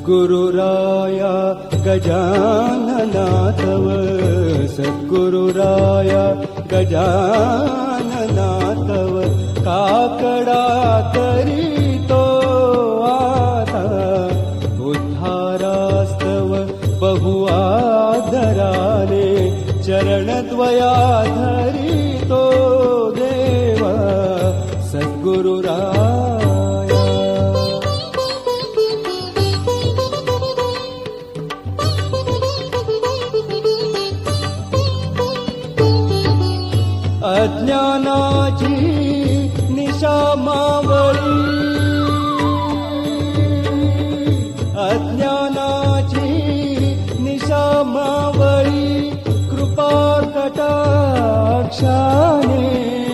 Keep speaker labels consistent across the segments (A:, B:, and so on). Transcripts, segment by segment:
A: सद्गुरुराया गजानना तव, सद्गुरुराया गजानना तव, काकडा करीतो आता, उद्धारास्तव बहु आदराने, चरणद्वया धरितो देवा सद्गुरुराया. अज्ञानाची निशा मावळी, अज्ञानाची निशा मावळी, कृपा कटाक्षाने,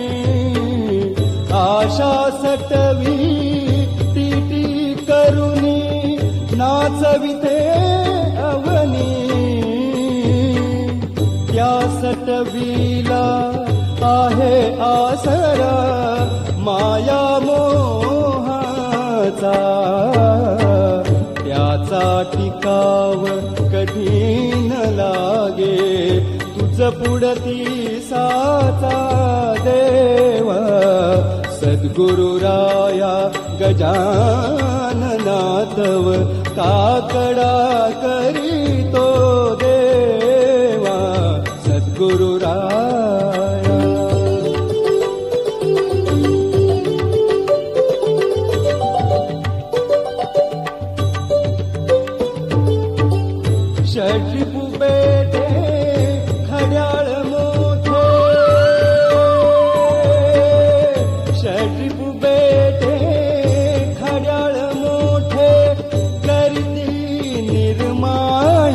A: आशा सटवी टीटी करुनी, नाचविते अवनी, त्या सटवीला आहे आसरा माया मोहाचा, त्याचा टिकाव कधी न लागे, तुझ पुढती साचा देवा सद्गुरुराया गजानना तव, काकडा करीतो देवा सद्गुरुराया. षड्रिपू बेटे खड्याळ मोठे, षड्रिपू बेटे खड्याळ मोठे, करती निर्माण,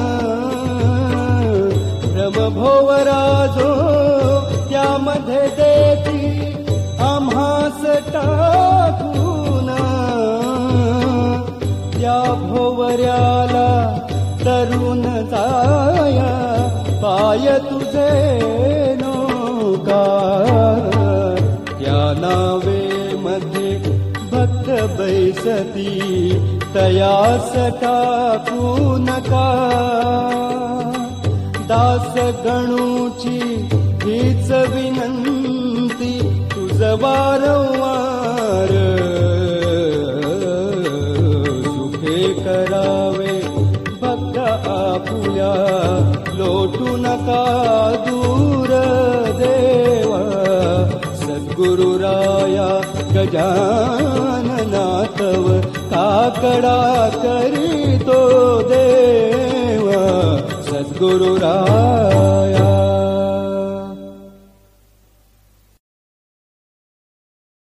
A: ब्रह्मभोवराजो त्यामध्ये देती आम्हास टाकून, त्या भोवऱ्याला तरुण जाया, पाय तुझे नौका, त्या नावे मध्ये भक्त बैसती, तयास टाकू नका, दास गणूची हीच विनंती, तुझ वारंवार सुखे करावे आपुल्या, लोटू नका दूर देवा सद्गुरुराया गजानना तव, काकडा करीतो देवा सद्गुरुराया.